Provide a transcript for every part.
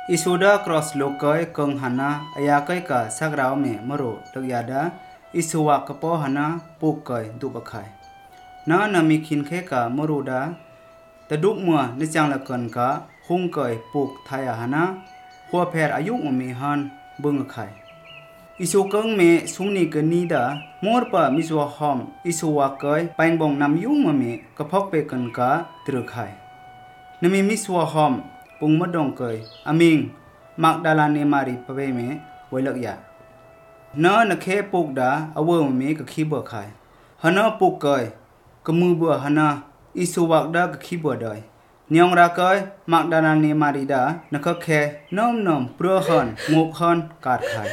อิสุดากรอสโลกอยกงหันาอายาไกกะสักราวเมมโรลักยาดาอิสุวากะปอหันาปุกกอยดุบะไข่นามีคินเคกะมรูดาตะดุกมัวนิจังละกันกะหุงกอยปุกไทยหันาหัวแพรอายุมมีหันบึงไข่อิสุกังเมสุงนีกะนีดามอร์ปะมิซัวหอมอิสุวากอยไปบงนำยุงมเมกะพอกเปกันกะตรึไข่นมีมิซัวหอมปุงมะดงเกยอามิงมักดาลาเนมารีปะเวเมไวลักยานอนเคปุกดาอเวมเมกะคีบัวไข่หนอปุกเกยกะมือบัวหนาอิสุวักดากะคีบัวดอยนิยองราเกยมักดาลาเนมารีดานกะเคนอมปรัวหันงูหันกาดไข่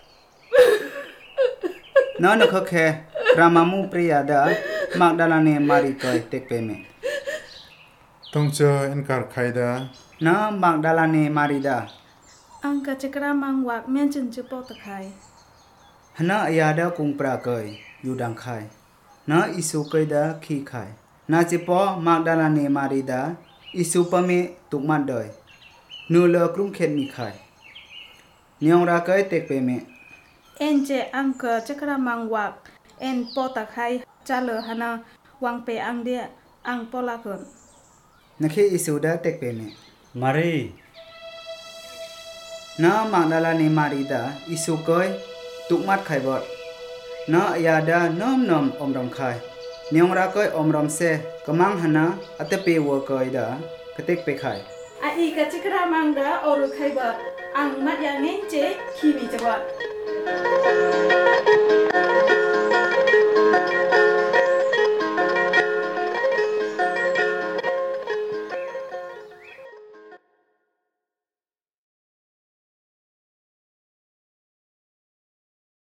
นอนกะเครามามูปริยาดามักดาลาเนมารีเกยเตกเปเมต้องเจออินการไขดานามักดาลาเนมารีดาอังกะจักรามังวักแม่นจินจุปอตะไคหนาอยาดากุงปราเกยอยู่ดังไข่นาอิสุเกยดาขี้ไข่นาจิปอมักดาลาเนมารีดาอิสุปะเมตุกมันเดยนูเลกรุงเข็ดมีไข่นิยองราเกยเตกเปเมเอ็นเจอังกะจักรามังวักเอ็นปอตะไคจาเลหนาวังเปอังเดียอังปอลาเกินนักเคอิสุดาเตกเปเมมารีนามักดาลาเนมารีดาอิสุเกยตุกมัดไข่บอดนาอยาดานอมอมรำไข่นิยองราเกยอมรำเซกะมังหนาอัตเปวัวเกยดากะเตกเปไข่อะอีกะจักรามังดาออรุไคบะอังมัดยาเงเจคีมีจบะ